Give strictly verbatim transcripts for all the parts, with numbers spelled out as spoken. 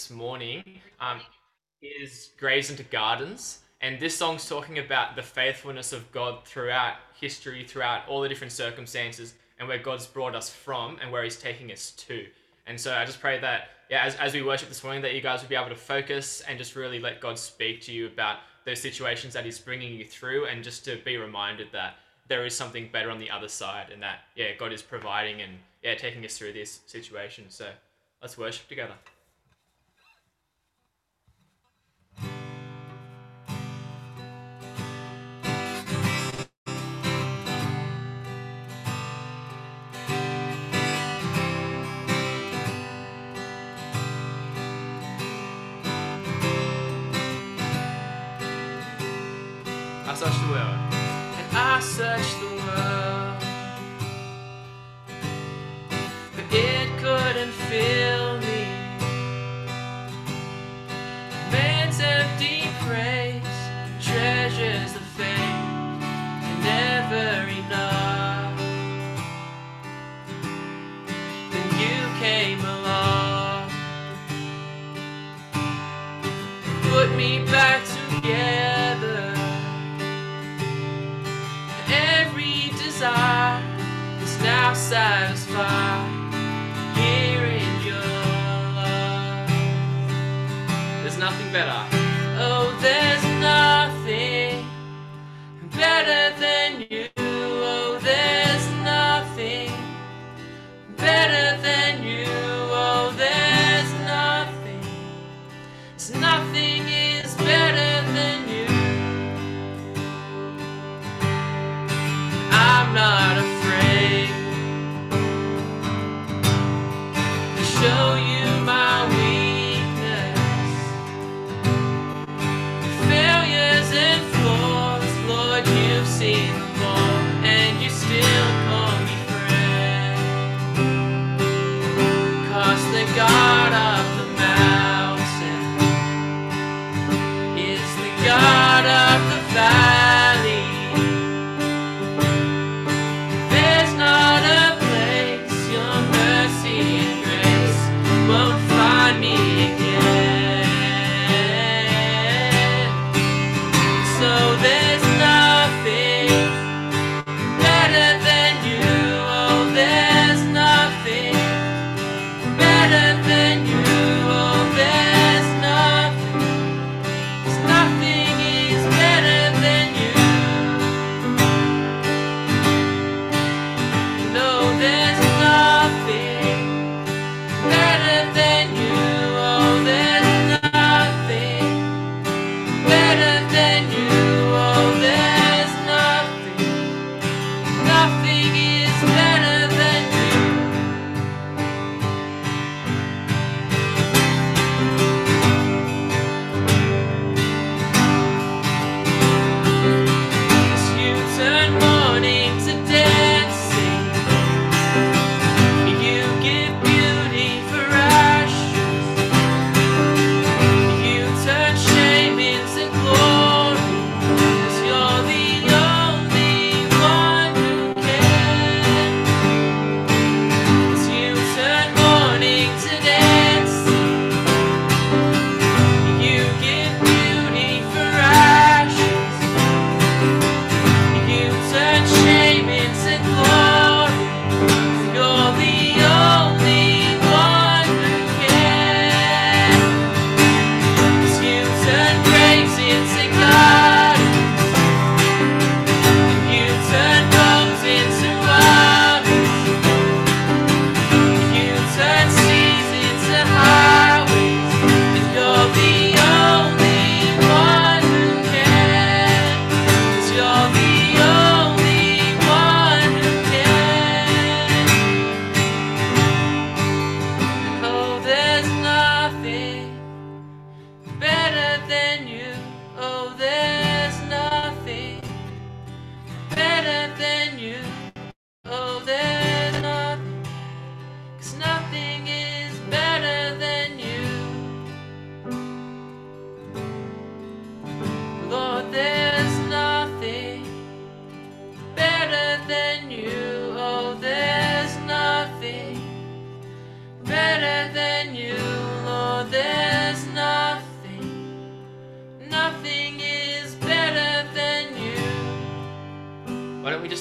Morning um, is Graves into Gardens. And this song's talking about the faithfulness of God throughout history, throughout all the different circumstances, and where God's brought us from and where He's taking us to. And so I just pray that, yeah, as, as we worship this morning, that you guys will be able to focus and just really let God speak to you about those situations that He's bringing you through, and just to be reminded that there is something better on the other side, and that, yeah, God is providing and, yeah, taking us through this situation. So let's worship together. I searched the world, and I searched the world, but it couldn't fill me. Man's empty praise treasures the fame, and never enough. Then you came along, put me back together. Every desire is now satisfied here in your love. There's nothing better. Oh, there's nothing better than you. Oh, there's nothing better than you. Oh, there's nothing. There's nothing is better than you. I'm not afraid to show you my weakness.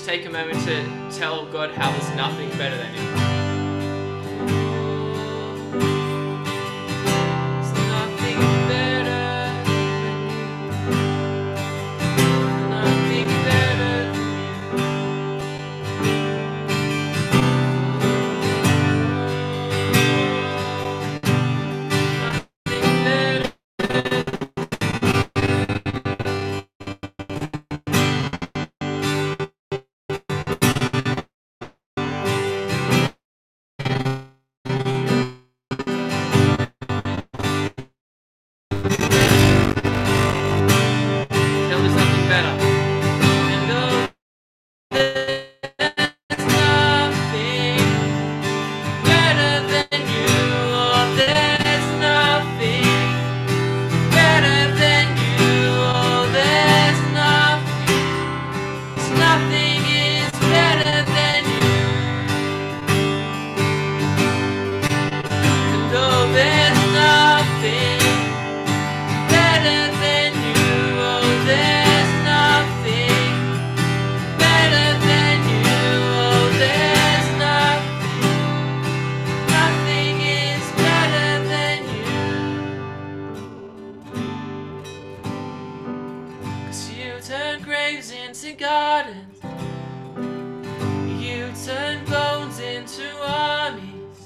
take a moment to tell God how there's nothing better than Him. There's nothing better than you. Nothing better than Tell me something better. And oh, there's nothing better than you. Oh, there's nothing better than you. Oh, there's nothing. Nothing is better than you. And oh, there's nothing better than you. Oh, there's nothing better than you. Oh, there's nothing. Nothing is better than you. 'Cause you turn graves into gardens. You turn bones into armies.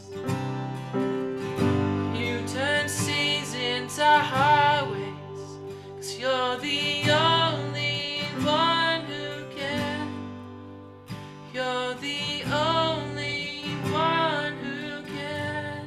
You turn seas into highways. 'Cause you're the only one who can. You're the only one who can.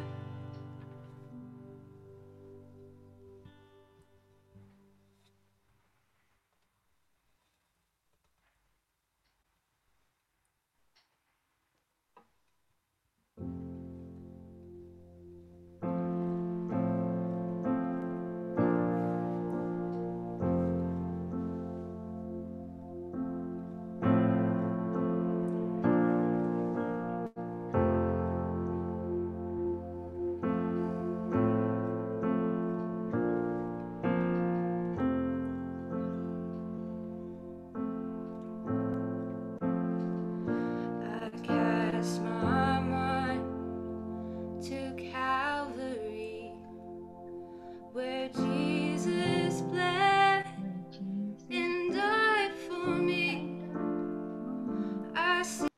I cast my mind to Calvary, where Jesus bled and died for me. I see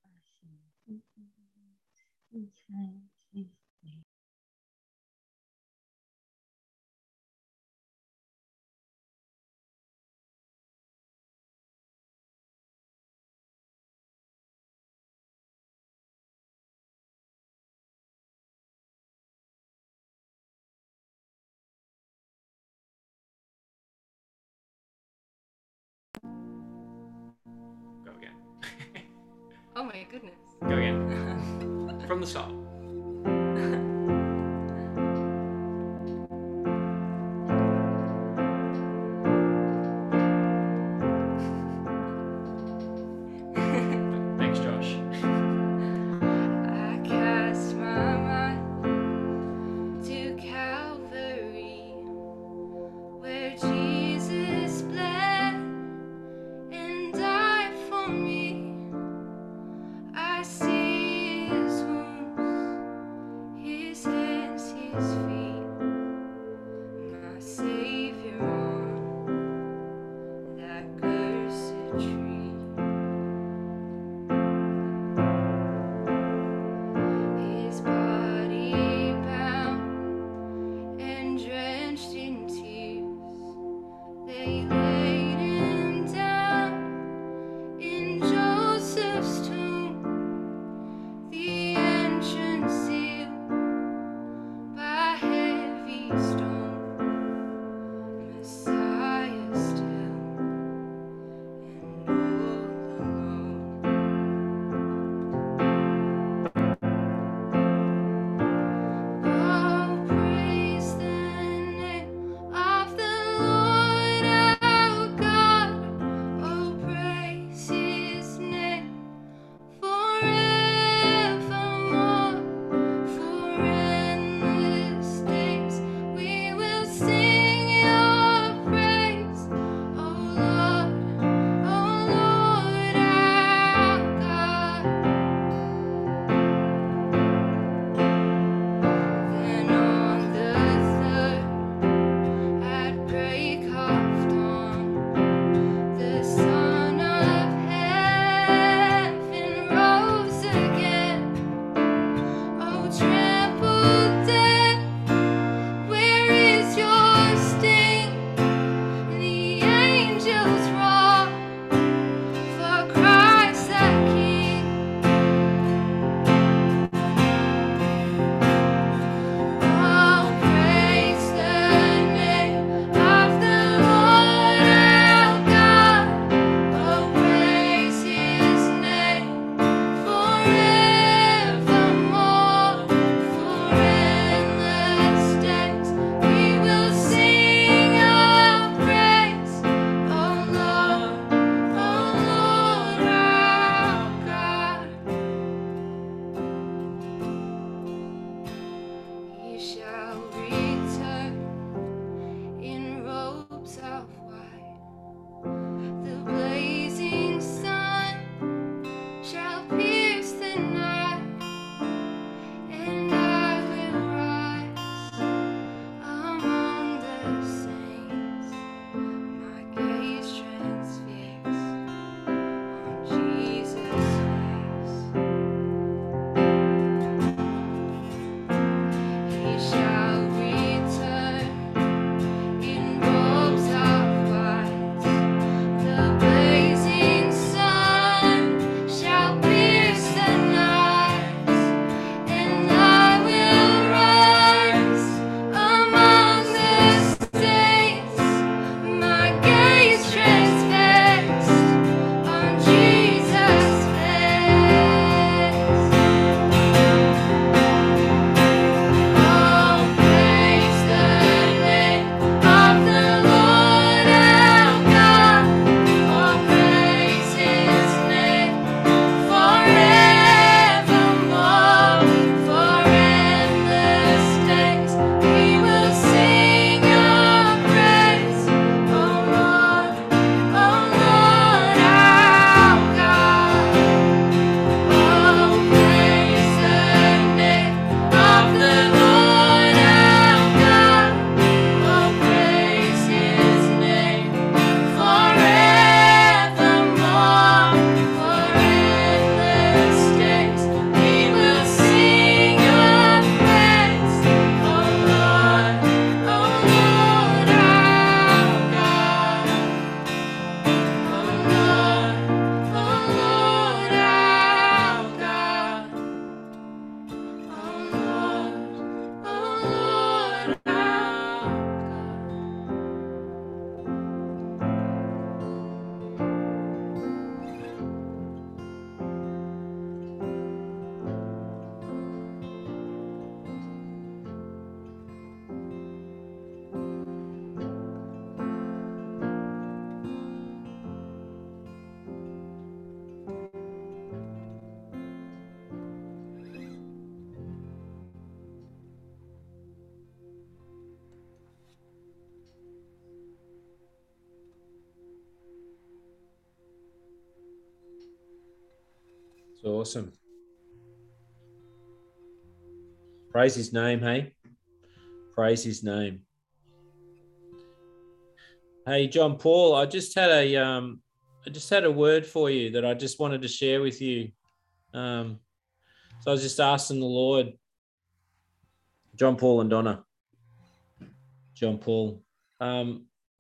Go again. oh my goodness. Go again. From the start. Thanks, Josh. I cast my mind to Calvary, where Jesus bled and died for me. I see His wounds awesome. Praise his name, hey? Praise his name. Hey, John Paul, I just had a um, I just had a word for you that I just wanted to share with you. Um, so I was just asking the Lord, John Paul and Donna, John Paul. Um,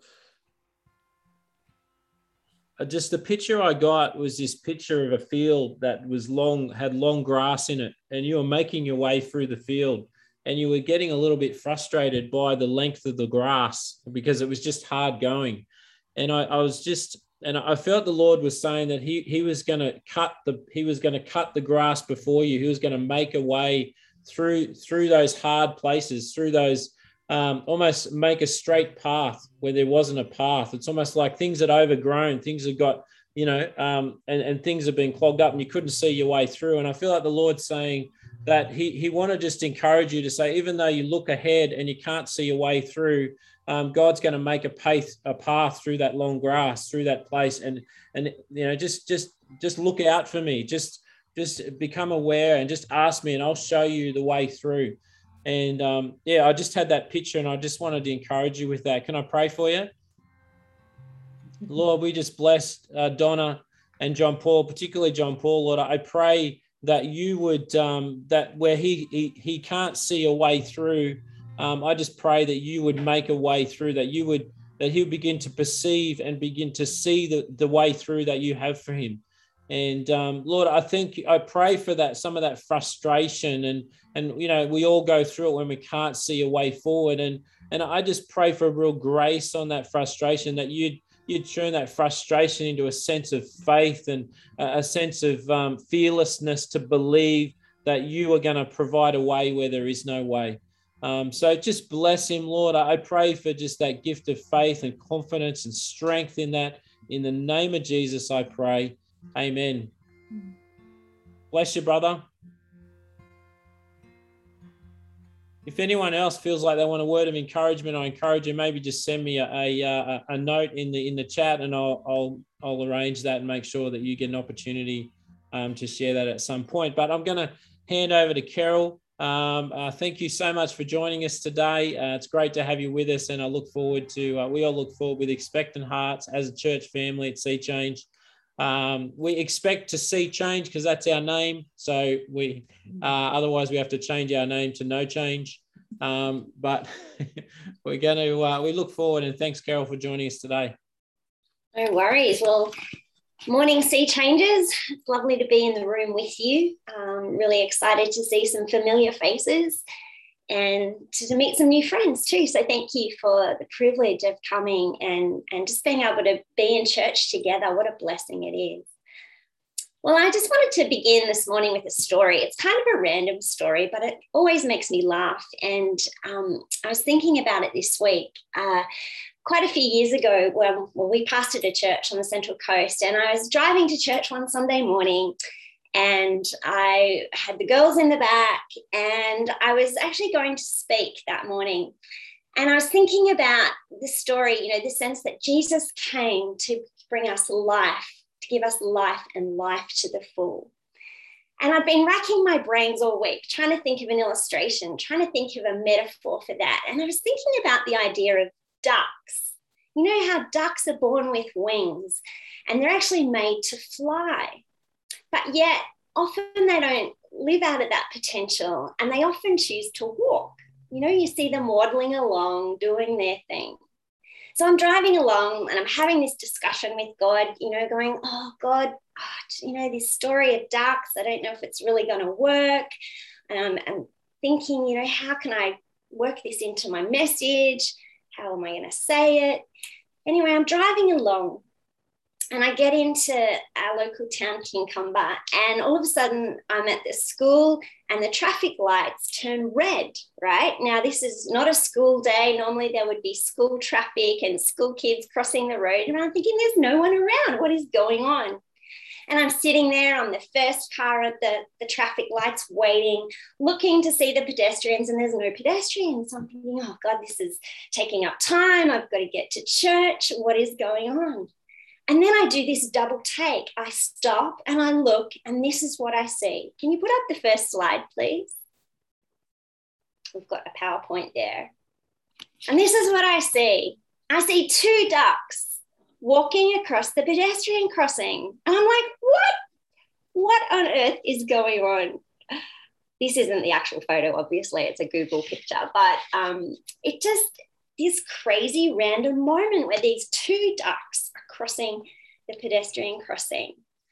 just the picture I got was this picture of a field that was long, had long grass in it, and you were making your way through the field, and you were getting a little bit frustrated by the length of the grass because it was just hard going. And I, I was just, and I felt the Lord was saying that he he was going to cut the he was going to cut the grass before you. He was going to make a way through through those hard places, through those. Um, almost make a straight path where there wasn't a path. It's almost like things had overgrown, things had got, you know, um, and, and things have been clogged up and you couldn't see your way through. And I feel like the Lord's saying that he, he want to just encourage you to say, even though you look ahead and you can't see your way through, um, God's going to make a path, a path through that long grass, through that place. And, and, you know, just, just, just look out for me. Just, just become aware and just ask me and I'll show you the way through. And um, yeah, I just had that picture and I just wanted to encourage you with that. Can I pray for you? Lord, we just bless uh, Donna and John Paul, particularly John Paul. Lord, I pray that you would, um, that where he, he he can't see a way through, um, I just pray that you would make a way through, that you would, that he'll begin to perceive and begin to see the, the way through that you have for him. And um, Lord, I think I pray for that, some of that frustration and, and, you know, we all go through it when we can't see a way forward. And, and I just pray for a real grace on that frustration, that you'd, you'd turn that frustration into a sense of faith and a, a sense of um, fearlessness to believe that you are going to provide a way where there is no way. Um, so just bless him, Lord. I pray for just that gift of faith and confidence and strength in that. In the name of Jesus, I pray. Amen. Bless you, brother. If anyone else feels like they want a word of encouragement, I encourage you, maybe just send me a, a, a note in the in the chat and I'll, I'll, I'll arrange that and make sure that you get an opportunity um, to share that at some point. But I'm going to hand over to Carol. Um, uh, thank you so much for joining us today. Uh, it's great to have you with us, and I look forward to, uh, we all look forward with expectant hearts as a church family at Sea Change. Um, we expect to see change because that's our name. So we, uh, otherwise we have to change our name to No Change. Um, but we're going to, uh, we look forward, and thanks, Carol, for joining us today. No worries. Well, morning, Sea Changers. It's lovely to be in the room with you. Um, really excited to see some familiar faces and to, to meet some new friends too. So thank you for the privilege of coming and, and just being able to be in church together. What a blessing it is. Well, I just wanted to begin this morning with a story. It's kind of a random story, but it always makes me laugh. And um, I was thinking about it this week. Uh, quite a few years ago, when, when we pastored a church on the Central Coast, and I was driving to church one Sunday morning, and I had the girls in the back, and I was actually going to speak that morning. And I was thinking about the story, you know, the sense that Jesus came to bring us life, to give us life and life to the full. And I've been racking my brains all week, trying to think of an illustration, trying to think of a metaphor for that. And I was thinking about the idea of ducks. You know how ducks are born with wings and they're actually made to fly. But yet often they don't live out of that potential, and they often choose to walk. You know, you see them waddling along, doing their thing. So I'm driving along and I'm having this discussion with God, you know, going, oh, God, oh, you know, this story of ducks, I don't know if it's really going to work. Um, I'm thinking, you know, how can I work this into my message? How am I going to say it? Anyway, I'm driving along and I get into our local town, Kincumber, and all of a sudden I'm at the school and the traffic lights turn red, right? Now, this is not a school day. Normally there would be school traffic and school kids crossing the road. And I'm thinking there's no one around. What is going on? And I'm sitting there on the first car at the, the traffic lights waiting, looking to see the pedestrians, and there's no pedestrians. I'm thinking, oh God, this is taking up time. I've got to get to church. What is going on? And then I do this double take. I stop and I look, and this is what I see. Can you put up the first slide, please? We've got a PowerPoint there. And this is what I see. I see two ducks walking across the pedestrian crossing. And I'm like, what? What on earth is going on? This isn't the actual photo, obviously. It's a Google picture. But um, it just, this crazy random moment where these two ducks are crossing the pedestrian crossing.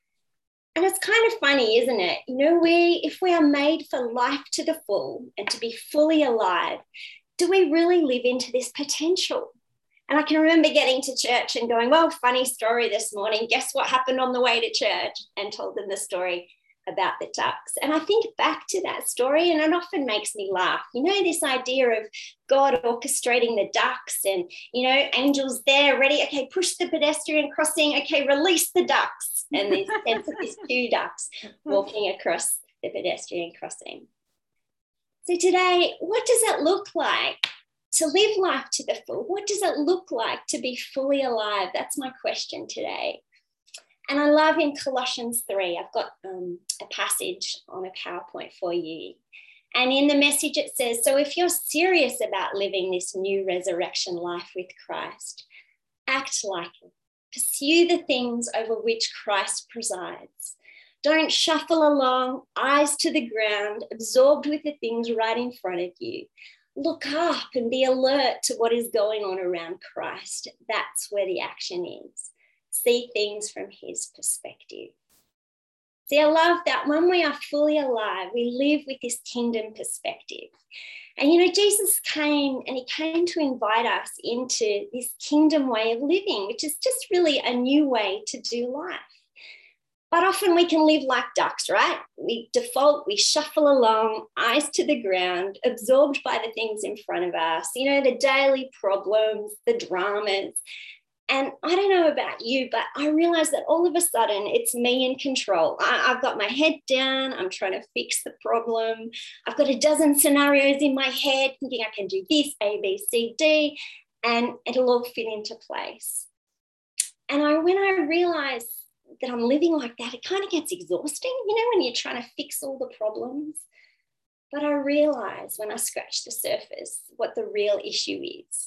And it's kind of funny, isn't it? You know, we, if we are made for life to the full and to be fully alive, do we really live into this potential? And I can remember getting to church and going, well, funny story this morning. Guess what happened on the way to church? And told them the story about the ducks. And I think back to that story and it often makes me laugh. You know, this idea of God orchestrating the ducks and, you know, angels there ready. Okay, push the pedestrian crossing. Okay, release the ducks. And there's a sense of these two ducks walking across the pedestrian crossing. So today, what does it look like to live life to the full? What does it look like to be fully alive? That's my question today. And I love in Colossians three, I've got um, a passage on a PowerPoint for you. And in the message it says, so if you're serious about living this new resurrection life with Christ, act like it. Pursue the things over which Christ presides. Don't shuffle along, eyes to the ground, absorbed with the things right in front of you. Look up and be alert to what is going on around Christ. That's where the action is. See things from his perspective. See, I love that when we are fully alive, we live with this kingdom perspective. And, you know, Jesus came and he came to invite us into this kingdom way of living, which is just really a new way to do life. But often we can live like ducks, right? We default, we shuffle along, eyes to the ground, absorbed by the things in front of us, you know, the daily problems, the dramas. And I don't know about you, but I realize that all of a sudden it's me in control. I, I've got my head down. I'm trying to fix the problem. I've got a dozen scenarios in my head thinking I can do this, A, B, C, D, and it'll all fit into place. And I, when I realize that I'm living like that, it kind of gets exhausting, you know, when you're trying to fix all the problems. But I realize when I scratch the surface what the real issue is.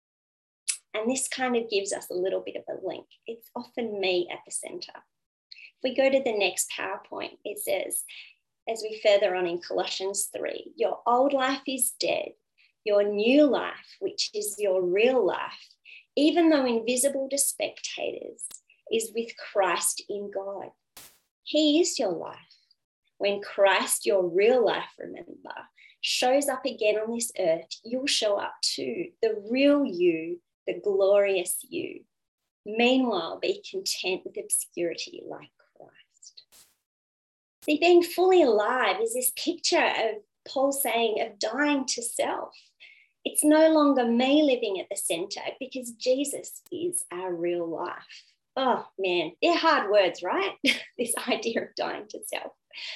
And this kind of gives us a little bit of a link. It's often me at the center. If we go to the next PowerPoint, it says, as we further on in Colossians three, your old life is dead. Your new life, which is your real life, even though invisible to spectators, is with Christ in God. He is your life. When Christ, your real life, remember, shows up again on this earth, you'll show up too, the real you, the glorious you. Meanwhile, be content with obscurity like Christ. See, being fully alive is this picture of Paul saying of dying to self. It's no longer me living at the center because Jesus is our real life. Oh man, they're hard words, right? This idea of dying to self.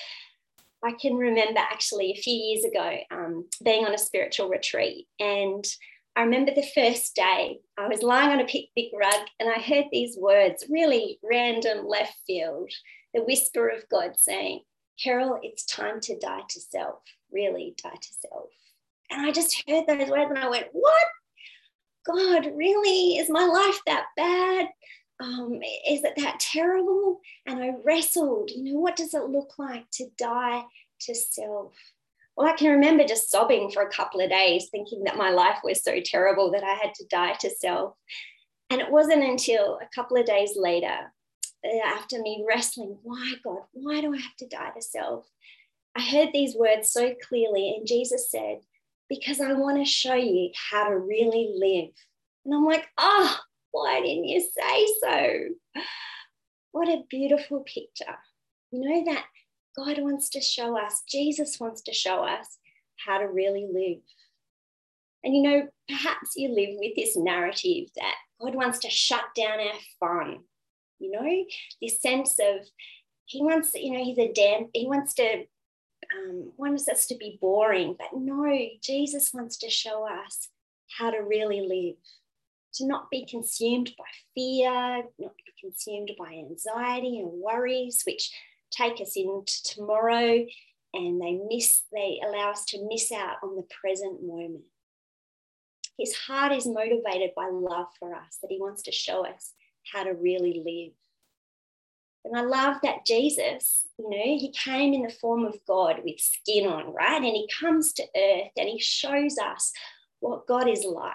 I can remember actually a few years ago um, being on a spiritual retreat, and I remember the first day I was lying on a picnic rug and I heard these words, really random left field, the whisper of God saying, Carol, it's time to die to self, really die to self. And I just heard those words and I went, what? God, really? Is my life that bad? Um, is it that terrible? And I wrestled, you know, what does it look like to die to self? Well, I can remember just sobbing for a couple of days, thinking that my life was so terrible that I had to die to self. And it wasn't until a couple of days later, after me wrestling, why, God, why do I have to die to self? I heard these words so clearly, and Jesus said, because I want to show you how to really live. And I'm like, oh, why didn't you say so? What a beautiful picture. You know, that God wants to show us, Jesus wants to show us how to really live. And, you know, perhaps you live with this narrative that God wants to shut down our fun, you know, this sense of he wants, you know, he's a damn, he wants to, um, wants us to be boring. But no, Jesus wants to show us how to really live. to not be consumed by fear, not be consumed by anxiety and worries, which take us into tomorrow, and they miss, they allow us to miss out on the present moment. His heart is motivated by love for us, that he wants to show us how to really live. And I love that Jesus, you know, he came in the form of God with skin on, right? And he comes to earth and he shows us what God is like.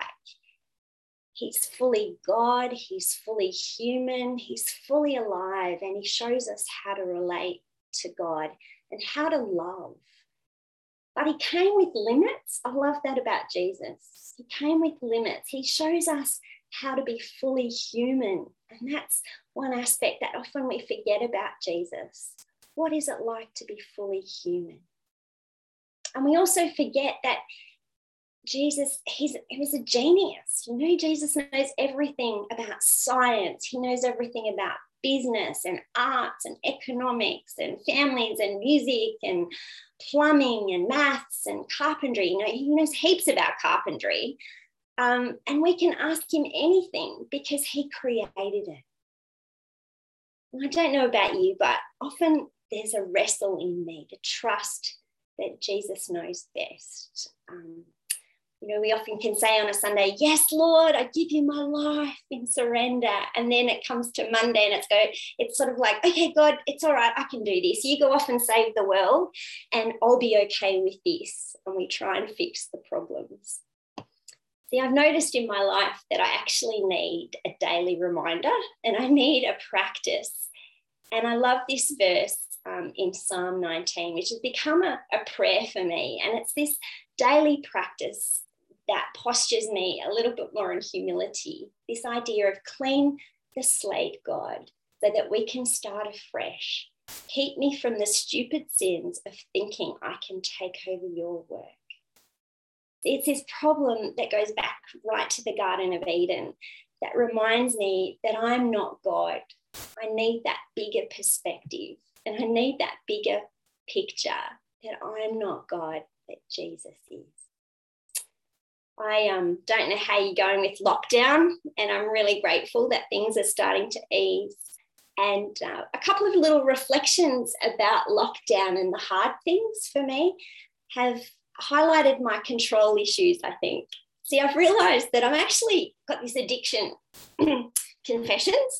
He's fully God, he's fully human, he's fully alive, and he shows us how to relate to God and how to love. But he came with limits. I love that about Jesus. He came with limits. He shows us how to be fully human. And that's one aspect that often we forget about Jesus. What is it like to be fully human? And we also forget that Jesus, he's, he was a genius. You know, Jesus knows everything about science. He knows everything about business and arts and economics and families and music and plumbing and maths and carpentry. You know, he knows heaps about carpentry. Um, and we can ask him anything because he created it. And I don't know about you, but often there's a wrestle in me to trust that Jesus knows best. Um, You know, we often can say on a Sunday, yes, Lord, I give you my life in surrender. And then it comes to Monday and it's go, it's sort of like, okay, God, it's all right, I can do this. You go off and save the world and I'll be okay with this. And we try and fix the problems. See, I've noticed in my life that I actually need a daily reminder and I need a practice. And I love this verse um, in Psalm nineteen, which has become a, a prayer for me. And it's this daily practice that postures me a little bit more in humility, this idea of clean the slate, God, so that we can start afresh. Keep me from the stupid sins of thinking I can take over your work. It's this problem that goes back right to the Garden of Eden that reminds me that I'm not God. I need that bigger perspective and I need that bigger picture that I'm not God, that Jesus is. I um, don't know how you're going with lockdown, and I'm really grateful that things are starting to ease. And uh, a couple of little reflections about lockdown and the hard things for me have highlighted my control issues, I think. See, I've realised that I've actually got this addiction, confessions,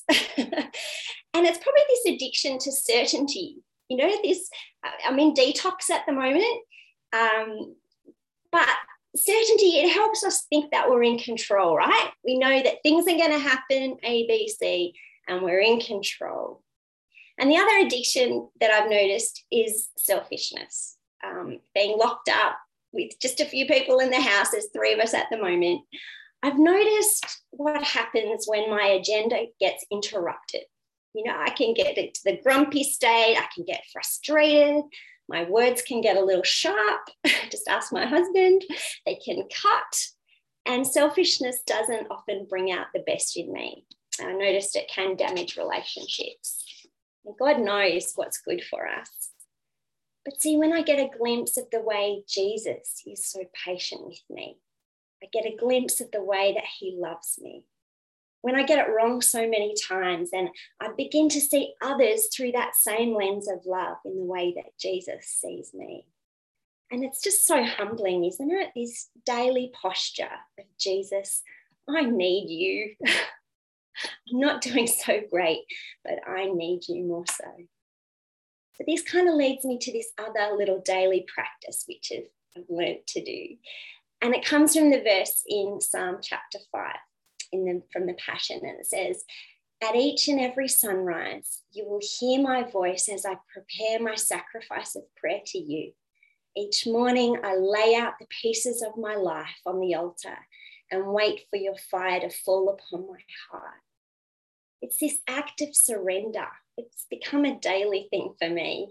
and it's probably this addiction to certainty. You know, this, I'm in detox at the moment, um, but certainty, it helps us think that we're in control, right? We know that things are going to happen, A, B, C, and we're in control. And the other addiction that I've noticed is selfishness. Um, being locked up with just a few people in the house, there's three of us at the moment. I've noticed what happens when my agenda gets interrupted. You know, I can get into the grumpy state, I can get frustrated, my words can get a little sharp, just ask my husband, they can cut, and selfishness doesn't often bring out the best in me. I noticed it can damage relationships. And God knows what's good for us. But see, when I get a glimpse of the way Jesus is so patient with me, I get a glimpse of the way that he loves me. When I get it wrong so many times, and I begin to see others through that same lens of love in the way that Jesus sees me. And it's just so humbling, isn't it? This daily posture of Jesus, I need you. I'm not doing so great, but I need you more so. So this kind of leads me to this other little daily practice, which is I've learned to do. And it comes from the verse in Psalm chapter five. In the, from the Passion, and it says, at each and every sunrise, you will hear my voice as I prepare my sacrifice of prayer to you. Each morning, I lay out the pieces of my life on the altar and wait for your fire to fall upon my heart. It's this act of surrender. It's become a daily thing for me.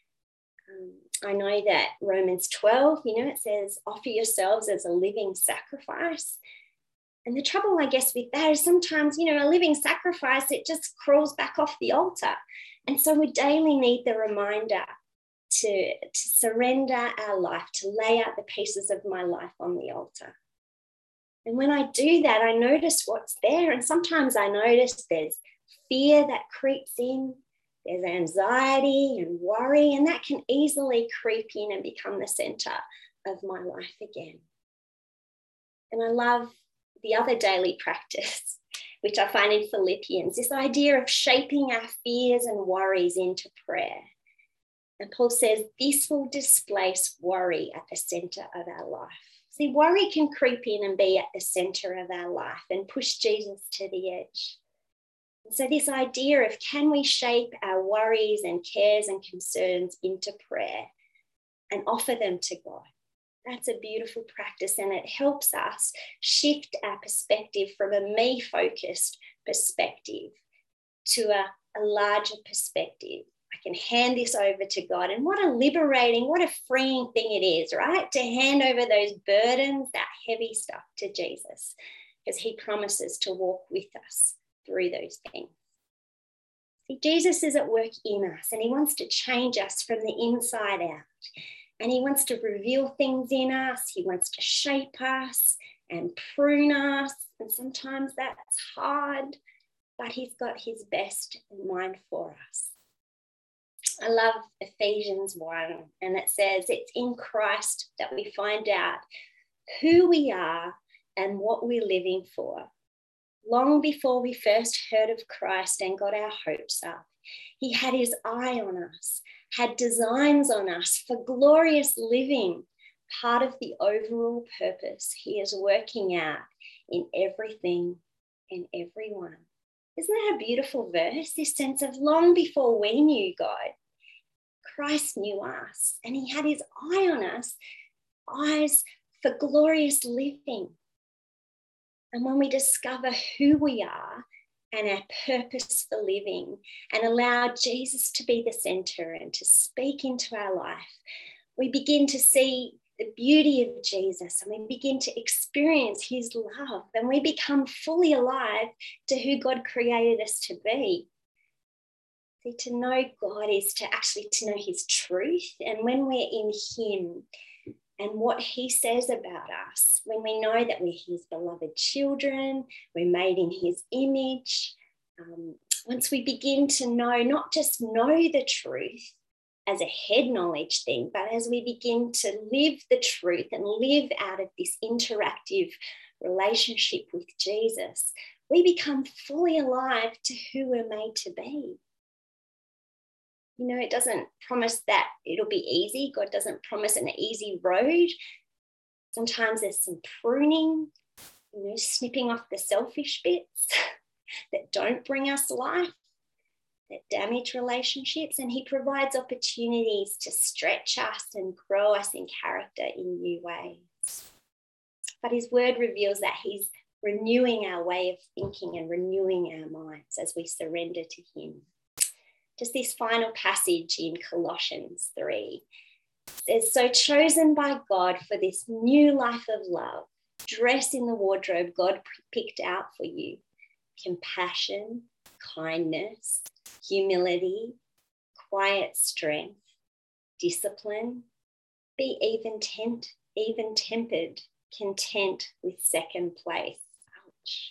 Um, I know that Romans twelve, you know, it says, offer yourselves as a living sacrifice. And the trouble, I guess, with that is sometimes, you know, a living sacrifice, it just crawls back off the altar. And so we daily need the reminder to, to surrender our life, to lay out the pieces of my life on the altar. And when I do that, I notice what's there. And sometimes I notice there's fear that creeps in, there's anxiety and worry, and that can easily creep in and become the center of my life again. And I love the other daily practice, which I find in Philippians, this idea of shaping our fears and worries into prayer. And Paul says this will displace worry at the center of our life. See, worry can creep in and be at the center of our life and push Jesus to the edge. And so this idea of can we shape our worries and cares and concerns into prayer and offer them to God? That's a beautiful practice, and it helps us shift our perspective from a me-focused perspective to a, a larger perspective. I can hand this over to God, and what a liberating, what a freeing thing it is, right? To hand over those burdens, that heavy stuff to Jesus, because he promises to walk with us through those things. See, Jesus is at work in us, and he wants to change us from the inside out. And he wants to reveal things in us. He wants to shape us and prune us. And sometimes that's hard, but he's got his best in mind for us. I love Ephesians one, and it says it's in Christ that we find out who we are and what we're living for. Long before we first heard of Christ and got our hopes up, he had his eye on us, had designs on us for glorious living, part of the overall purpose he is working out in everything and everyone. Isn't that a beautiful verse? This sense of long before we knew God, Christ knew us, and he had his eye on us, eyes for glorious living. And when we discover who we are and our purpose for living and allow Jesus to be the center and to speak into our life, we begin to see the beauty of Jesus, and we begin to experience his love, and we become fully alive to who God created us to be. See, to know God is to actually to know his truth, and when we're in him and what he says about us, when we know that we're his beloved children, we're made in his image, um, once we begin to know, not just know the truth as a head knowledge thing, but as we begin to live the truth and live out of this interactive relationship with Jesus, we become fully alive to who we're made to be. You know, it doesn't promise that it'll be easy. God doesn't promise an easy road. Sometimes there's some pruning, you know, snipping off the selfish bits that don't bring us life, that damage relationships, and he provides opportunities to stretch us and grow us in character in new ways. But his word reveals that he's renewing our way of thinking and renewing our minds as we surrender to him. Just this final passage in Colossians three says, so chosen by God for this new life of love, dress in the wardrobe God picked out for you, compassion, kindness, humility, quiet strength, discipline. Be even, tent, even tempered, content with second place. Ouch.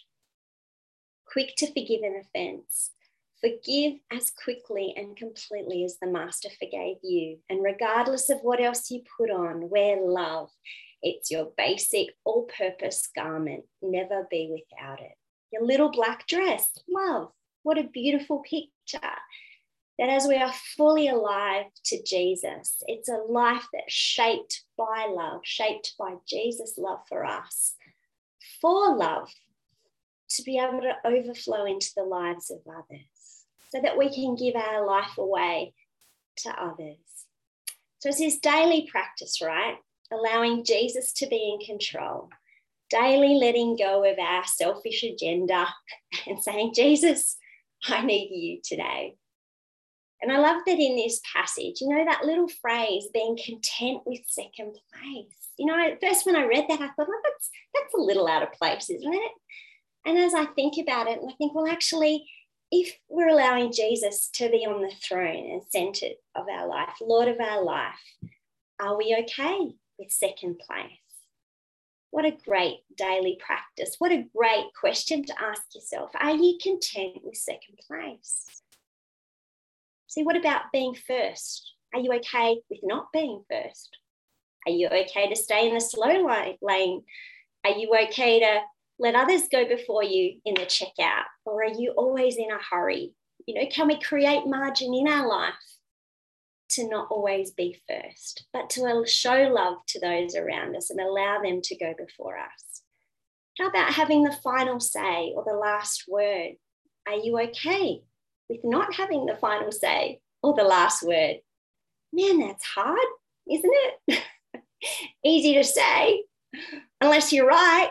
Quick to forgive an offense. Forgive as quickly and completely as the Master forgave you. And regardless of what else you put on, wear love. It's your basic all-purpose garment. Never be without it. Your little black dress, love. What a beautiful picture. That as we are fully alive to Jesus, it's a life that's shaped by love, shaped by Jesus' love for us, for love, to be able to overflow into the lives of others, so that we can give our life away to others. So it's this daily practice, right? Allowing Jesus to be in control, daily letting go of our selfish agenda and saying, Jesus, I need you today. And I love that in this passage, you know, that little phrase, being content with second place. You know, at first when I read that, I thought, oh, that's, that's a little out of place, isn't it? And as I think about it, I think, well, actually, if we're allowing Jesus to be on the throne and center of our life, Lord of our life, are we okay with second place? What a great daily practice. What a great question to ask yourself. Are you content with second place? See, what about being first? Are you okay with not being first? Are you okay to stay in the slow lane? Are you okay to let others go before you in the checkout? Or are you always in a hurry? You know, can we create margin in our life to not always be first, but to show love to those around us and allow them to go before us? How about having the final say or the last word? Are you okay with not having the final say or the last word? Man, that's hard, isn't it? Easy to say, unless you're right.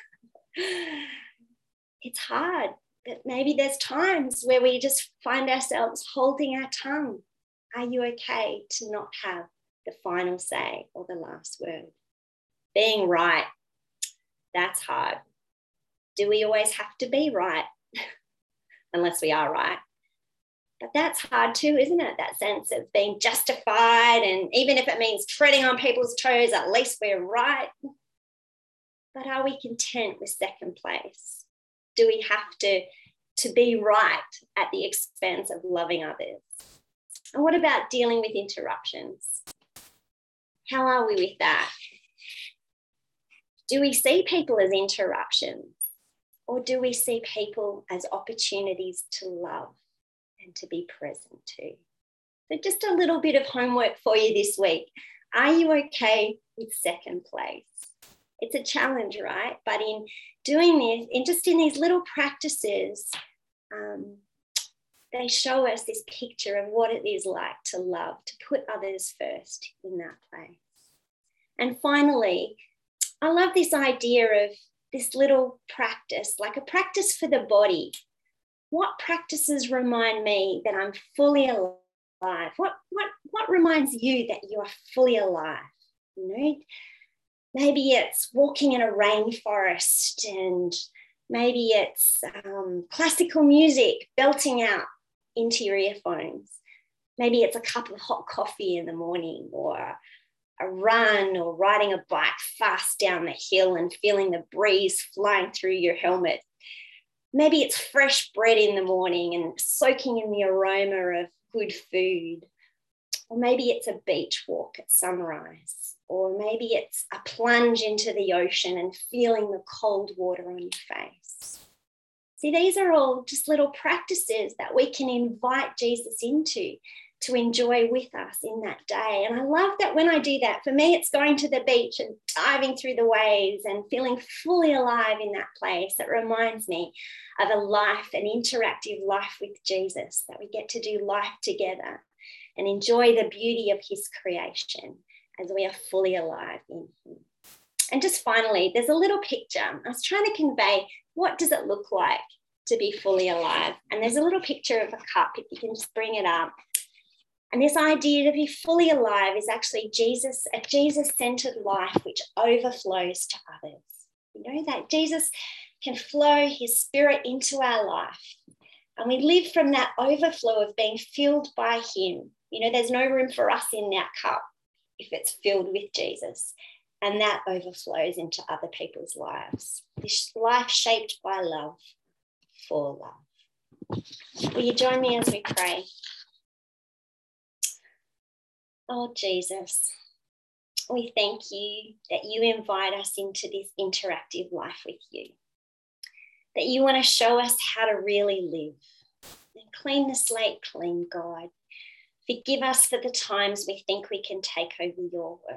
It's hard, but maybe there's times where we just find ourselves holding our tongue. Are you okay to not have the final say or the last word? Being right, that's hard. Do we always have to be right? Unless we are right. But that's hard too, isn't it? That sense of being justified, and even if it means treading on people's toes, at least we're right. But are we content with second place? Do we have to, to be right at the expense of loving others? And what about dealing with interruptions? How are we with that? Do we see people as interruptions, or do we see people as opportunities to love and to be present to? So just a little bit of homework for you this week. Are you okay with second place? It's a challenge, right? But in doing this, in just in these little practices, um, they show us this picture of what it is like to love, to put others first in that place. And finally, I love this idea of this little practice, like a practice for the body. What practices remind me that I'm fully alive? What, what, what reminds you that you are fully alive? You know, maybe it's walking in a rainforest, and maybe it's um, classical music belting out into your earphones. Maybe it's a cup of hot coffee in the morning, or a run, or riding a bike fast down the hill and feeling the breeze flying through your helmet. Maybe it's fresh bread in the morning and soaking in the aroma of good food. Or maybe it's a beach walk at sunrise. Or maybe it's a plunge into the ocean and feeling the cold water on your face. See, these are all just little practices that we can invite Jesus into to enjoy with us in that day. And I love that when I do that, for me, it's going to the beach and diving through the waves and feeling fully alive in that place. It reminds me of a life, an interactive life with Jesus, that we get to do life together and enjoy the beauty of his creation as we are fully alive in him. And just finally, there's a little picture. I was trying to convey, what does it look like to be fully alive? And there's a little picture of a cup, if you can just bring it up. And this idea to be fully alive is actually Jesus, a Jesus-centered life which overflows to others. You know, that Jesus can flow his spirit into our life. And we live from that overflow of being filled by him. You know, there's no room for us in that cup if it's filled with Jesus. And that overflows into other people's lives. This life shaped by love, for love. Will you join me as we pray? Oh, Jesus, we thank you that you invite us into this interactive life with you, that you want to show us how to really live. And clean the slate clean, God. Forgive us for the times we think we can take over your work.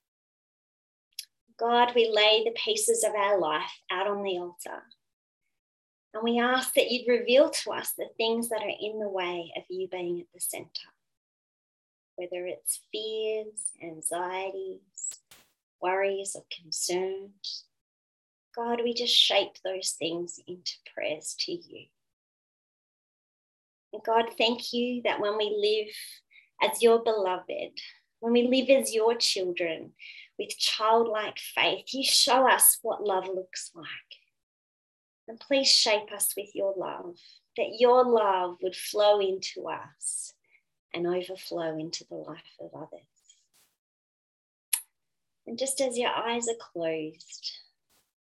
God, we lay the pieces of our life out on the altar, and we ask that you'd reveal to us the things that are in the way of you being at the centre. Whether it's fears, anxieties, worries, or concerns. God, we just shape those things into prayers to you. And God, thank you that when we live as your beloved, when we live as your children with childlike faith, you show us what love looks like. And please shape us with your love, that your love would flow into us and overflow into the life of others. And just as your eyes are closed,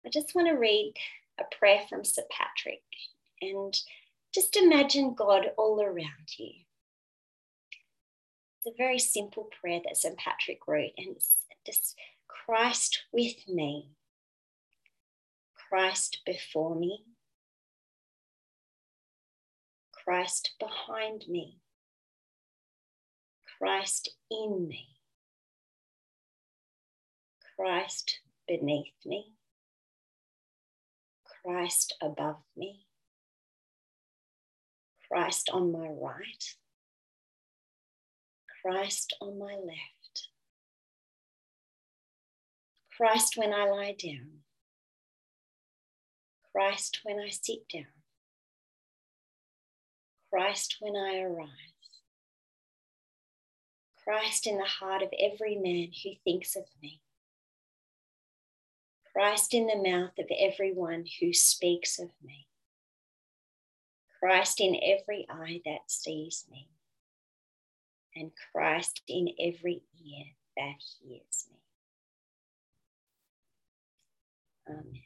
I just want to read a prayer from Sir Patrick, and just imagine God all around you. It's a very simple prayer that Saint Patrick wrote, and it's just Christ with me, Christ before me, Christ behind me, Christ in me, Christ beneath me, Christ above me, Christ on my right, Christ on my left, Christ when I lie down, Christ when I sit down, Christ when I arise, Christ in the heart of every man who thinks of me, Christ in the mouth of everyone who speaks of me, Christ in every eye that sees me, and Christ in every ear that hears me. Amen.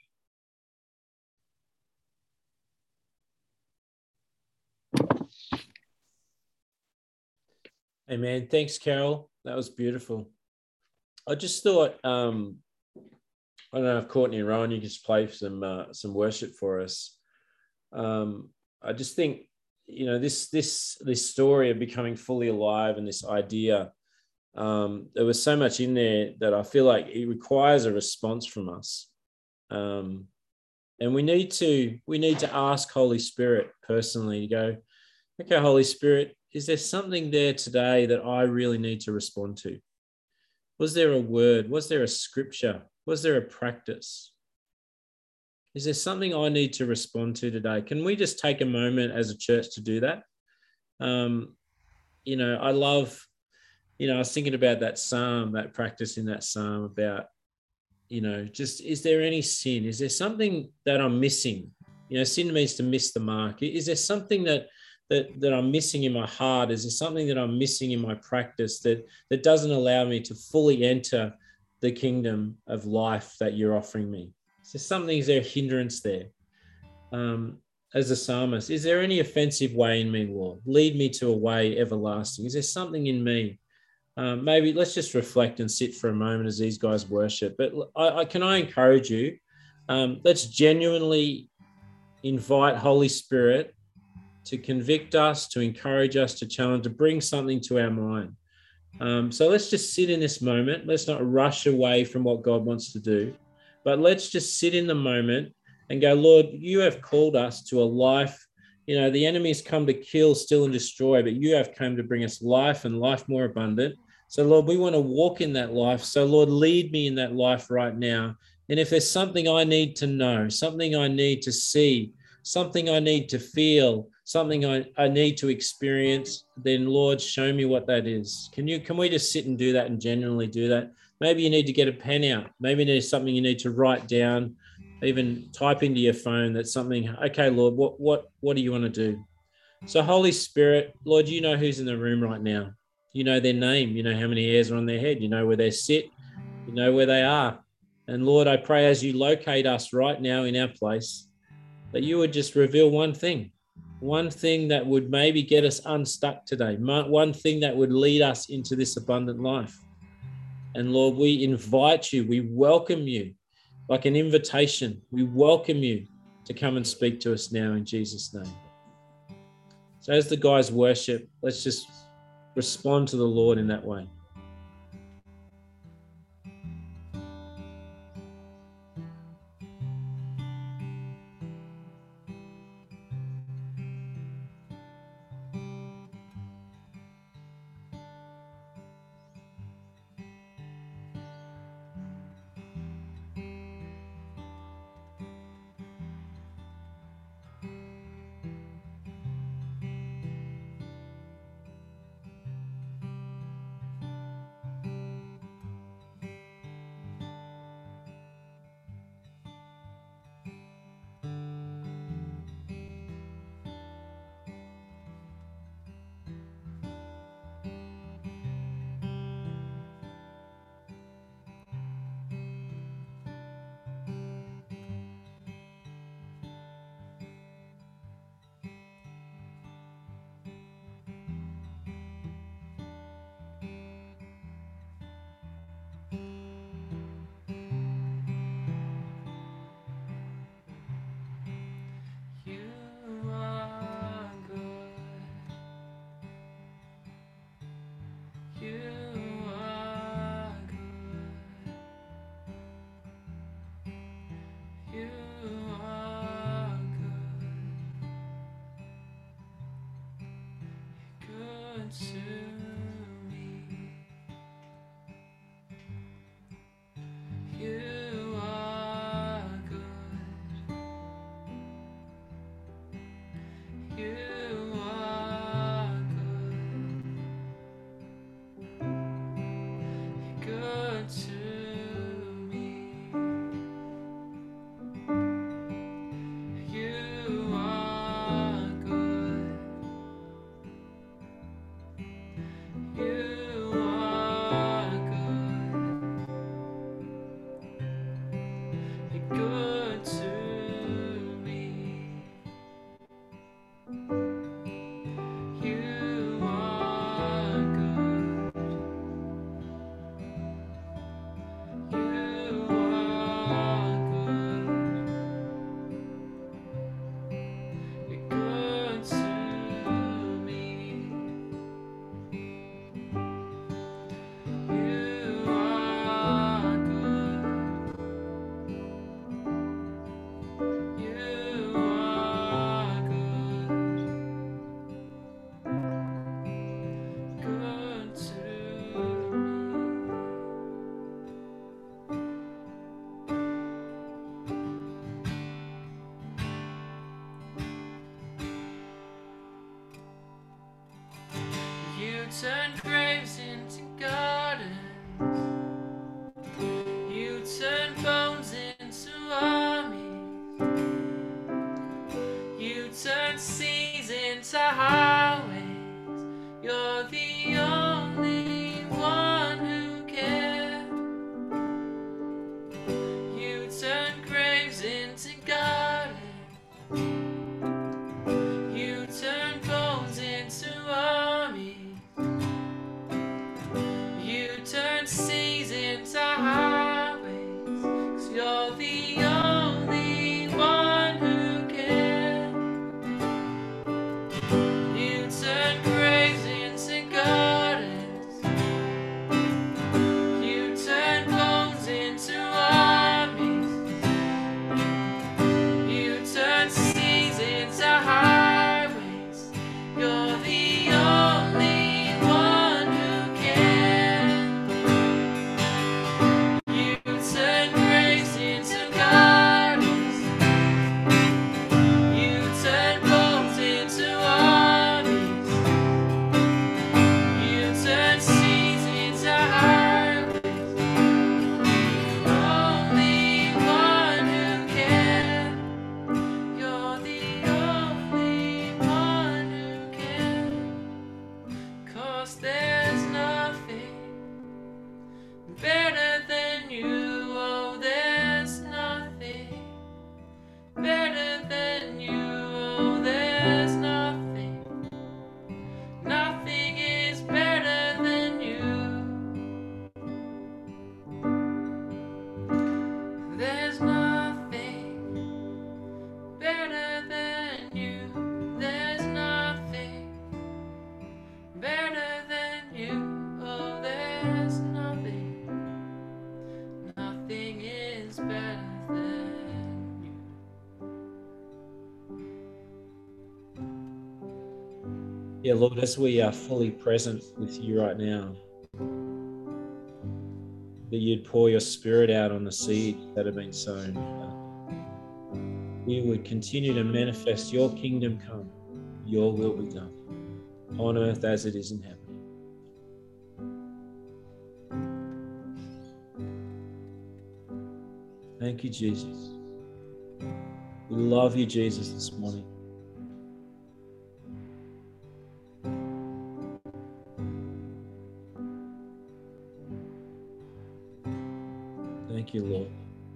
Amen. Thanks, Carol. That was beautiful. I just thought, um, I don't know if Courtney and Rowan, you can just play some uh, some worship for us. Um, I just think, you know, this this this story of becoming fully alive and this idea, um, there was so much in there that I feel like it requires a response from us, um, and we need to we need to ask Holy Spirit personally to go, okay, Holy Spirit, is there something there today that I really need to respond to? Was there a word? Was there a scripture? Was there a practice? Is there something I need to respond to today? Can we just take a moment as a church to do that? Um, you know, I love, you know, I was thinking about that psalm, that practice in that psalm about, you know, just, is there any sin? Is there something that I'm missing? You know, sin means to miss the mark. Is there something that that that I'm missing in my heart? Is there something that I'm missing in my practice that that doesn't allow me to fully enter the kingdom of life that you're offering me? Is there something, is there a hindrance there? Um, as a psalmist, is there any offensive way in me, Lord? Lead me to a way everlasting. Is there something in me? Um, maybe let's just reflect and sit for a moment as these guys worship. But I, I can I encourage you, um, let's genuinely invite Holy Spirit to convict us, to encourage us, to challenge, to bring something to our mind. Um, so let's just sit in this moment. Let's not rush away from what God wants to do, but let's just sit in the moment and go, Lord, you have called us to a life. You know, the enemy has come to kill, steal, and destroy, but you have come to bring us life and life more abundant. So, Lord, we want to walk in that life. So, Lord, lead me in that life right now. And if there's something I need to know, something I need to see, something I need to feel, something I, I need to experience, then Lord, show me what that is. Can you, can we just sit and do that and genuinely do that? Maybe you need to get a pen out. Maybe there's something you need to write down, even type into your phone. That's something, okay, Lord, what, what, what do you want to do? So Holy Spirit, Lord, you know who's in the room right now. You know their name. You know how many hairs are on their head. You know where they sit. You know where they are. And Lord, I pray as you locate us right now in our place, that you would just reveal one thing, one thing that would maybe get us unstuck today, one thing that would lead us into this abundant life. And Lord, we invite you, we welcome you like an invitation. We welcome you to come and speak to us now in Jesus' name. So as the guys worship, let's just respond to the Lord in that way. good to me. You are good. You are good. Good to me. You are good. You are good. You're good to me. You are good. You are good. You're good to me. You are good. You are good. Good to me. You turn graves into gardens. You turn bones into armies. You turn seas into highways. You're the only one who cares. You turn graves into gardens. You turn bones into armies. You turn seas into highways. 'Cause you're the only one who cares. You turn graves into gardens. You turn bones into armies. You turn seas into highways. You're the only one who can. You turn graves into gardens. You turn bones into armies. You turn seas into highways. Only one who can. You're the only one who can. 'Cause there's nothing better than you. Oh, there's nothing better than you. Oh, there's nothing. Nothing is better than you. There's nothing better than you. There's nothing better than you. Oh, there's nothing. Nothing is better than you. Yeah, Lord, as we are fully present with you right now, that you'd pour your spirit out on the seeds that have been sown. We would continue to manifest your kingdom come, your will be done, on earth as it is in heaven. Thank you, Jesus. We love you, Jesus, this morning. Thank you, Lord.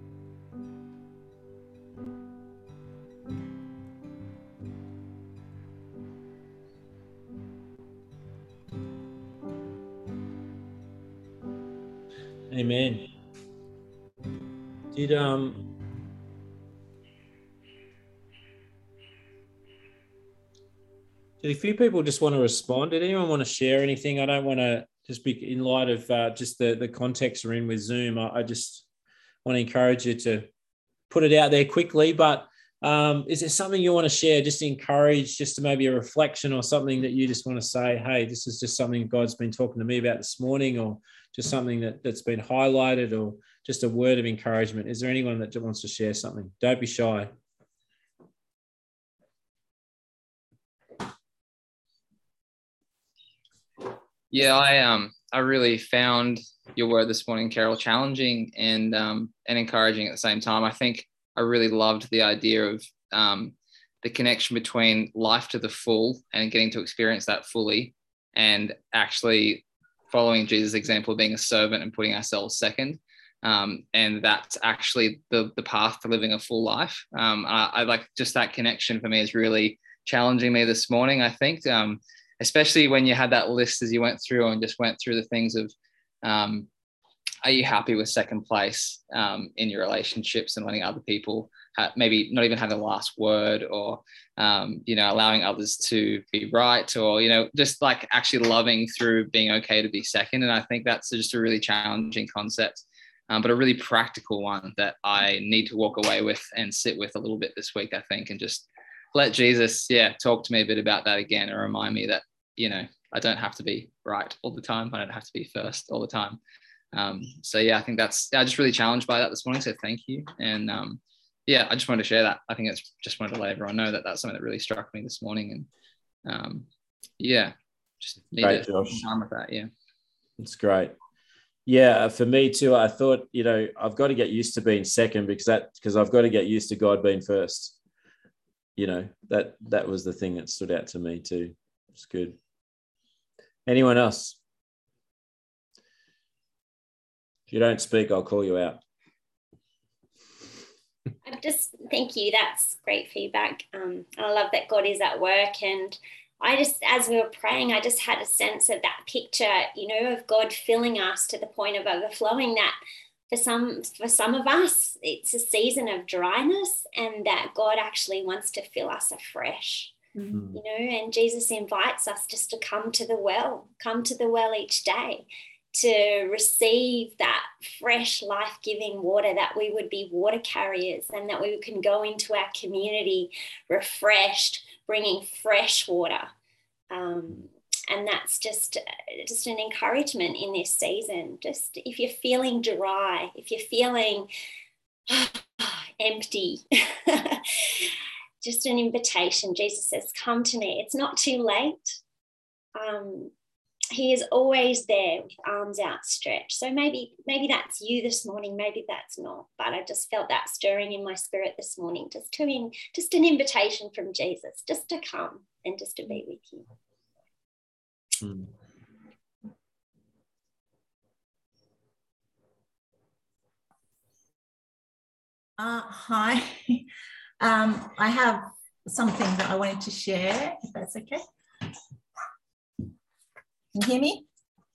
Amen. Did um did a few people just want to respond? Did anyone want to share anything? I don't want to just be in light of uh, just the the context we're in with Zoom. I, I just want to encourage you to put it out there quickly. But Um, is there something you want to share, just to encourage, just to maybe a reflection or something that you just want to say, hey, this is just something God's been talking to me about this morning, or just something that, that's been highlighted, or just a word of encouragement? Is there anyone that wants to share something? Don't be shy. Yeah, I um I really found your word this morning, Carol, challenging and um and encouraging at the same time. I think I really loved the idea of um the connection between life to the full and getting to experience that fully, and actually following Jesus' example of being a servant and putting ourselves second. Um, and that's actually the the path to living a full life. Um, I, I like just that connection for me is really challenging me this morning, I think. Um, especially when you had that list as you went through and just went through the things of, um, are you happy with second place um, in your relationships, and letting other people ha- maybe not even have the last word, or, um, you know, allowing others to be right, or, you know, just like actually loving through being okay to be second. And I think that's just a really challenging concept, um, but a really practical one that I need to walk away with and sit with a little bit this week, I think, and just let Jesus, yeah, talk to me a bit about that again, and remind me that, you know, I don't have to be right all the time. I don't have to be first all the time. Um, so yeah, I think that's, yeah, I just really challenged by that this morning. So thank you. And um, yeah, I just wanted to share that. I think it's just wanted to let everyone know that that's something that really struck me this morning. And um, yeah, just needed time with that. Yeah. It's great. Yeah, for me too, I thought, you know, I've got to get used to being second, because that, because I've got to get used to God being first. You know, that, that was the thing that stood out to me too. It's good. Anyone else? If you don't speak, I'll call you out. I just thank you. That's great feedback. Um, I love that God is at work. And I just, as we were praying, I just had a sense of that picture, you know, of God filling us to the point of overflowing, that for some, for some of us, it's a season of dryness, and that God actually wants to fill us afresh. Mm-hmm. You know, and Jesus invites us just to come to the well, come to the well each day, to receive that fresh, life-giving water, that we would be water carriers, and that we can go into our community refreshed, bringing fresh water. Um, and that's just, just an encouragement in this season. Just if you're feeling dry, if you're feeling empty, just an invitation. Jesus says, come to me. It's not too late. Um, he is always there with arms outstretched. So maybe, maybe that's you this morning. Maybe that's not. But I just felt that stirring in my spirit this morning. Just to in, just an invitation from Jesus, just to come and just to be with you. Hmm. Uh, hi. Um, I have something that I wanted to share, if that's okay. Can you hear me?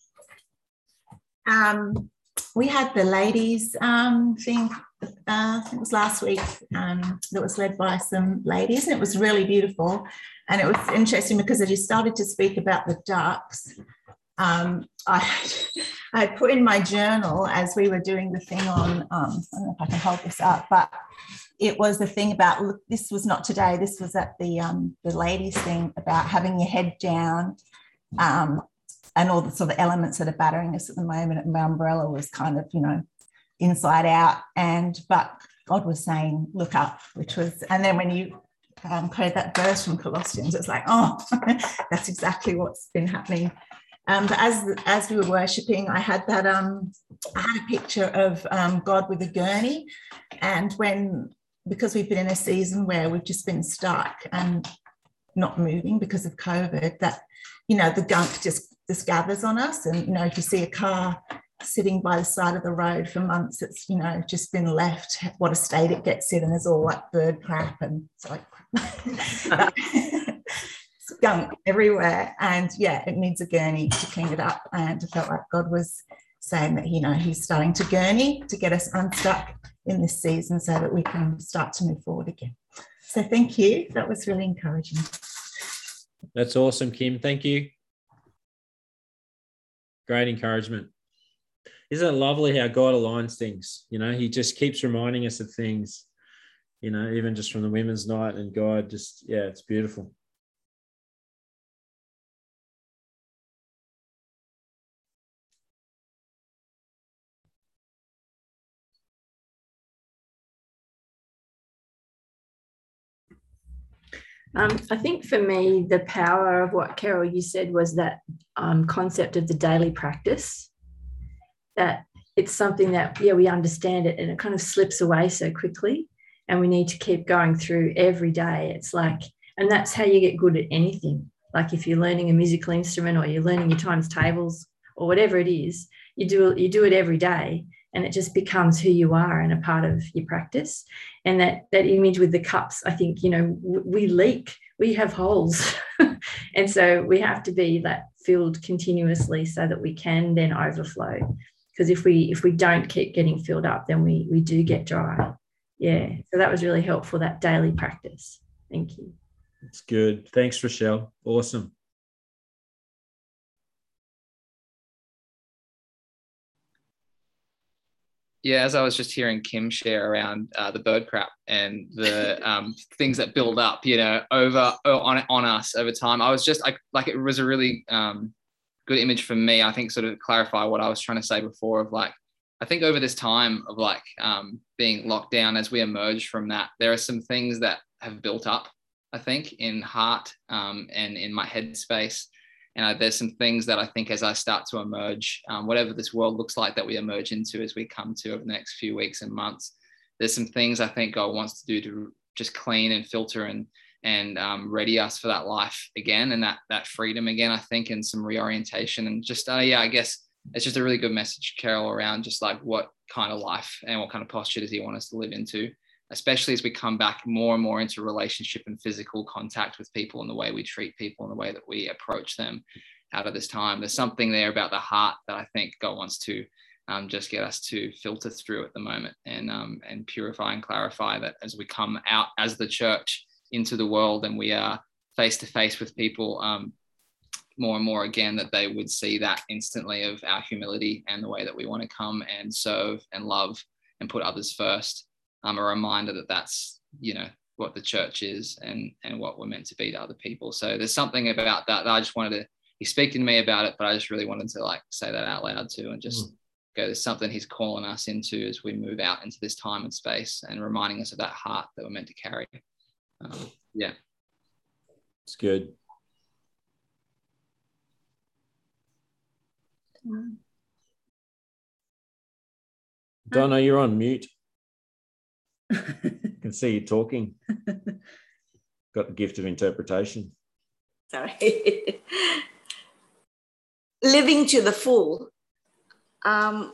Um, we had the ladies um, thing, uh, it was last week, um, that was led by some ladies, and it was really beautiful. And it was interesting because as you started to speak about the ducks, um, I, I had put in my journal as we were doing the thing on, um, I don't know if I can hold this up, but it was the thing about, look, this was not today, this was at the um, the ladies thing about having your head down, um, and all the sort of elements that are battering us at the moment. And my umbrella was kind of, you know, inside out. And, but God was saying, look up, which was, and then when you um, quoted that verse from Colossians, it's like, oh, that's exactly what's been happening. Um, but as as we were worshipping, I had that um, I had a picture of um, God with a gurney, and when, because we've been in a season where we've just been stuck and not moving because of COVID, that, you know, the gunk just just gathers on us. And, you know, if you see a car sitting by the side of the road for months, it's, you know, just been left, what a state it gets in, and there's all like bird crap and it's like skunk everywhere. And yeah, it needs a gurney to clean it up. And I felt like God was saying that, you know, he's starting to gurney to get us unstuck in this season so that we can start to move forward again. So thank you. That was really encouraging. That's awesome, Kim. Thank you. Great encouragement. Isn't it lovely how God aligns things? You know, he just keeps reminding us of things. you know, even just from the women's night, and God just, yeah, it's beautiful. Um, I think for me, the power of what, Carol, you said was that um, concept of the daily practice, that it's something that, yeah, we understand it and it kind of slips away so quickly, and we need to keep going through every day. It's like, and that's how you get good at anything. Like if you're learning a musical instrument or you're learning your times tables or whatever it is, you do, you do it every day, and it just becomes who you are and a part of your practice. And that that image with the cups, I think, you know, we leak, we have holes. And so we have to be that filled continuously so that we can then overflow. Because if we if we don't keep getting filled up, then we we do get dry. Yeah. So that was really helpful, that daily practice. Thank you. It's good. Thanks, Rochelle. Awesome. Yeah, as I was just hearing Kim share around uh, the bird crap and the um, things that build up, you know, over on on us over time, I was just like, like it was a really um, good image for me. I think sort of clarify what I was trying to say before of like, I think over this time of like um, being locked down, as we emerge from that, there are some things that have built up, I think, in heart um, and in my headspace. And uh, there's some things that I think as I start to emerge, um, whatever this world looks like that we emerge into as we come to over the next few weeks and months, there's some things I think God wants to do to just clean and filter and and um, ready us for that life again, and that that freedom again, I think, and some reorientation. And just, uh, yeah, I guess it's just a really good message, Carol, around just like what kind of life and what kind of posture does he want us to live into, especially as we come back more and more into relationship and physical contact with people and the way we treat people and the way that we approach them out of this time. There's something there about the heart that I think God wants to um, just get us to filter through at the moment and, um, and purify and clarify that as we come out as the church into the world and we are face to face with people um, more and more again, that they would see that instantly of our humility and the way that we want to come and serve and love and put others first. Um, a reminder that that's, you know, what the church is and, and what we're meant to be to other people. So there's something about that that I just wanted to, he's speaking to me about it, but I just really wanted to like say that out loud too and just mm. go, there's something he's calling us into as we move out into this time and space and reminding us of that heart that we're meant to carry. Um, yeah. It's good. Donna, you're on mute. I can see you talking. Got the gift of interpretation. Sorry. Living to the full. Um,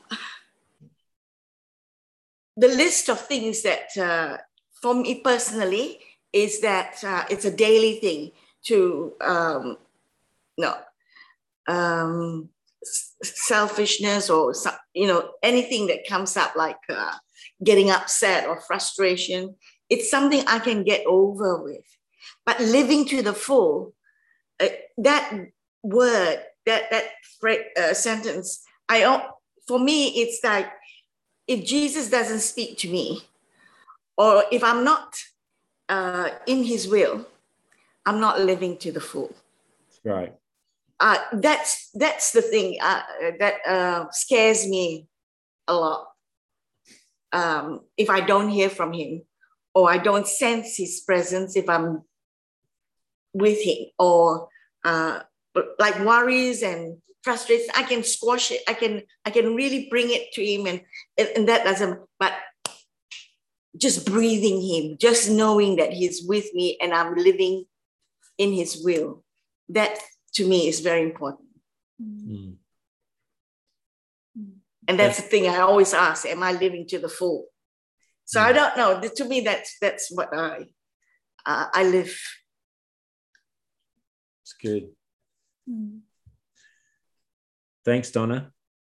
the list of things that, uh, for me personally, is that uh, it's a daily thing to, um, no, um, selfishness or, you know, anything that comes up like uh, getting upset or frustration. It's something I can get over with. But living to the full, uh, that word, that that uh, sentence, I for me, it's like if Jesus doesn't speak to me, or if I'm not uh, in his will, I'm not living to the full. Right. Uh, that's that's the thing uh, that uh, scares me a lot. Um, if I don't hear from him, or I don't sense his presence if I'm with him, or uh, like worries and frustrations, I can squash it. I can I can really bring it to him, and and that doesn't. But just breathing him, just knowing that he's with me and I'm living in his will, that to me is very important. Mm. And that's the thing I always ask, am I living to the full? So mm. I don't know. To me, that's that's what I uh, I live. It's good. Mm. Thanks, Donna.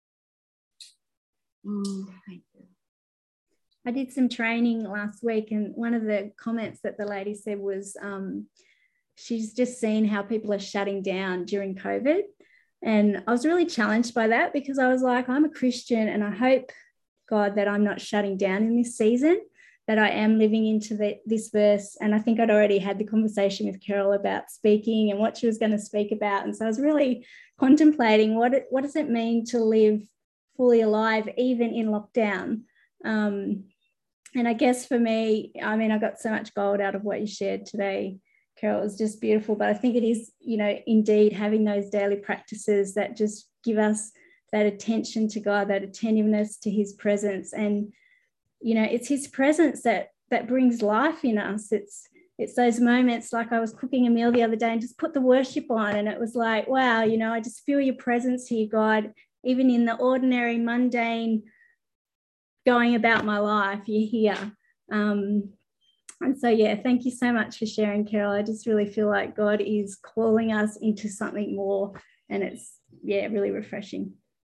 Mm, thank you. I did some training last week, and one of the comments that the lady said was um, she's just seen how people are shutting down during COVID. And I was really challenged by that, because I was like, I'm a Christian and I hope, God, that I'm not shutting down in this season. that I am living into the, this verse. And I think I'd already had the conversation with Carol about speaking and what she was going to speak about. And so I was really contemplating what, it, what does it mean to live fully alive, even in lockdown? Um, and I guess for me, I mean, I got so much gold out of what you shared today, Carol. It was just beautiful. But I think it is, you know, indeed having those daily practices that just give us that attention to God, that attentiveness to his presence. And, you know, it's his presence that that brings life in us. It's it's those moments, like I was cooking a meal the other day and just put the worship on, and it was like, wow, you know, I just feel your presence here, God, even in the ordinary, mundane going about my life, you're here. Um, and so, yeah, thank you so much for sharing, Carol. I just really feel like God is calling us into something more, and it's, yeah, really refreshing.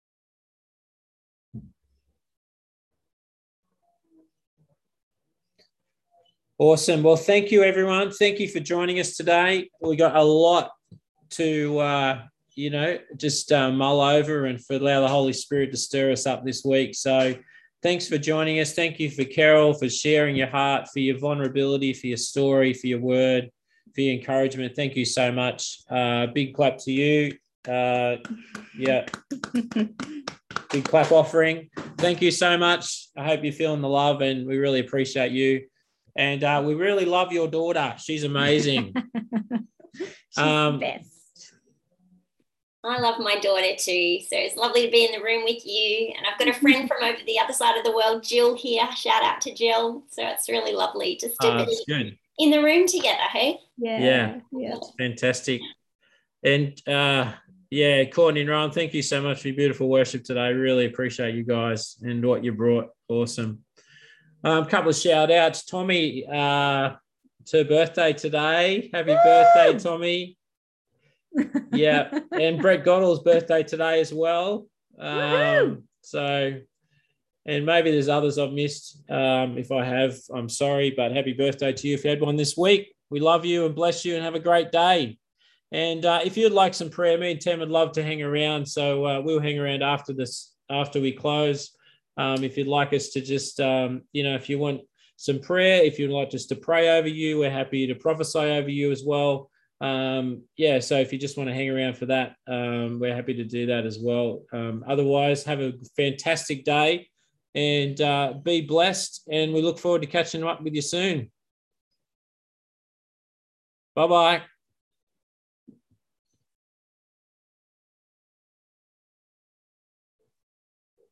Awesome. Well, thank you, everyone. Thank you for joining us today. We got a lot to, uh, you know, just uh, mull over and for allow the Holy Spirit to stir us up this week. So thanks for joining us. Thank you for Carol, for sharing your heart, for your vulnerability, for your story, for your word, for your encouragement. Thank you so much. Uh, big clap to you. Uh, yeah. Big clap offering. Thank you so much. I hope you're feeling the love, and we really appreciate you. And uh, we really love your daughter. She's amazing. She's um, the best. I love my daughter too. So it's lovely to be in the room with you. And I've got a friend from over the other side of the world, Jill, here. Shout out to Jill. So it's really lovely just to uh, be good. in the room together, hey? Yeah. Yeah. Yeah. Fantastic. And uh, yeah, Courtney and Ron, thank you so much for your beautiful worship today. Really appreciate you guys and what you brought. Awesome. A um, couple of shout outs. Tommy, uh, it's her birthday today. Happy birthday, Tommy. Yeah. And Brett Goddard's birthday today as well. Um, so, and maybe there's others I've missed. Um, if I have, I'm sorry, but happy birthday to you if you had one this week. We love you and bless you and have a great day. And uh, if you'd like some prayer, me and Tim would love to hang around. So uh, we'll hang around after this, after we close. Um, if you'd like us to just, um, you know, if you want some prayer, if you'd like us to pray over you, we're happy to prophesy over you as well. Um, yeah, so if you just want to hang around for that, um, we're happy to do that as well. Um, otherwise, have a fantastic day and uh, be blessed. And we look forward to catching up with you soon. Bye-bye.